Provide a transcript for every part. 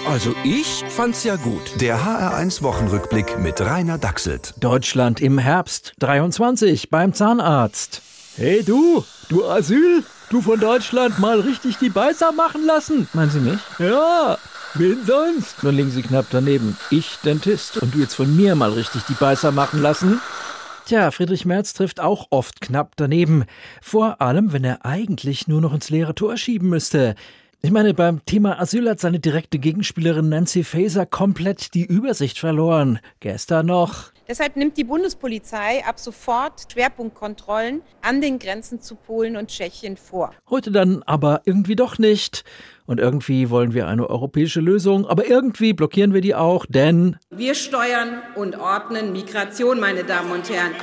Also ich fand's ja gut. Der HR1-Wochenrückblick mit Rainer Dachselt. Deutschland im Herbst 23 beim Zahnarzt. Hey du Asyl, du von Deutschland mal richtig die Beißer machen lassen. Meinen Sie mich? Ja, wen sonst? Nun liegen Sie knapp daneben. Ich, Dentist, und du jetzt von mir mal richtig die Beißer machen lassen? Tja, Friedrich Merz trifft auch oft knapp daneben. Vor allem, wenn er eigentlich nur noch ins leere Tor schieben müsste. Ich meine, beim Thema Asyl hat seine direkte Gegenspielerin Nancy Faeser komplett die Übersicht verloren. Gestern noch. Deshalb nimmt die Bundespolizei ab sofort Schwerpunktkontrollen an den Grenzen zu Polen und Tschechien vor. Heute dann aber irgendwie doch nicht. Und irgendwie wollen wir eine europäische Lösung, aber irgendwie blockieren wir die auch, denn Wir steuern und ordnen Migration, meine Damen und Herren.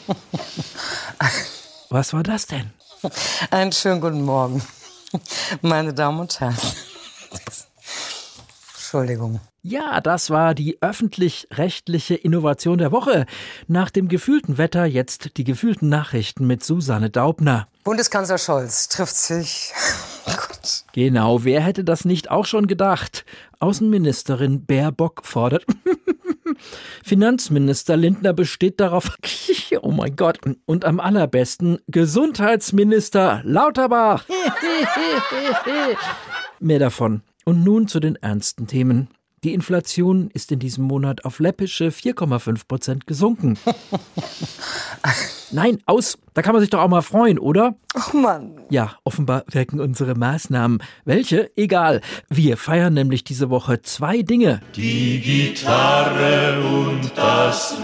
was war das denn? Einen schönen guten Morgen, meine Damen und Herren. Entschuldigung. Ja, das war die öffentlich-rechtliche Innovation der Woche. Nach dem gefühlten Wetter jetzt die gefühlten Nachrichten mit Susanne Daubner. Bundeskanzler Scholz trifft sich. Oh Gott. Genau, wer hätte das nicht auch schon gedacht? Außenministerin Baerbock fordert. Finanzminister Lindner besteht darauf. Oh mein Gott. Und am allerbesten Gesundheitsminister Lauterbach. Mehr davon. Und nun zu den ernsten Themen. Die Inflation ist in diesem Monat auf läppische 4,5% gesunken. Nein, aus. Da kann man sich doch auch mal freuen, oder? Oh Mann. Ja, offenbar wirken unsere Maßnahmen. Welche? Egal. Wir feiern nämlich diese Woche 2 Dinge. Die Gitarre und das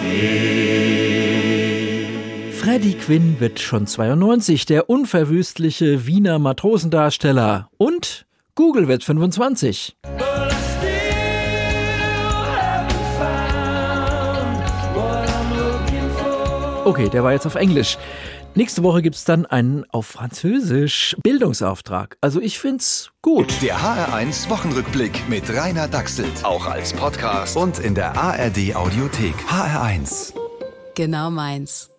Leben. Freddie Quinn wird schon 92, der unverwüstliche Wiener Matrosendarsteller. Und Google wird 25. Okay, der war jetzt auf Englisch. Nächste Woche gibt's dann einen auf Französisch Bildungsauftrag. Also ich find's gut. Der HR1-Wochenrückblick mit Rainer Dachselt. Auch als Podcast und in der ARD-Audiothek. HR1. Genau meins.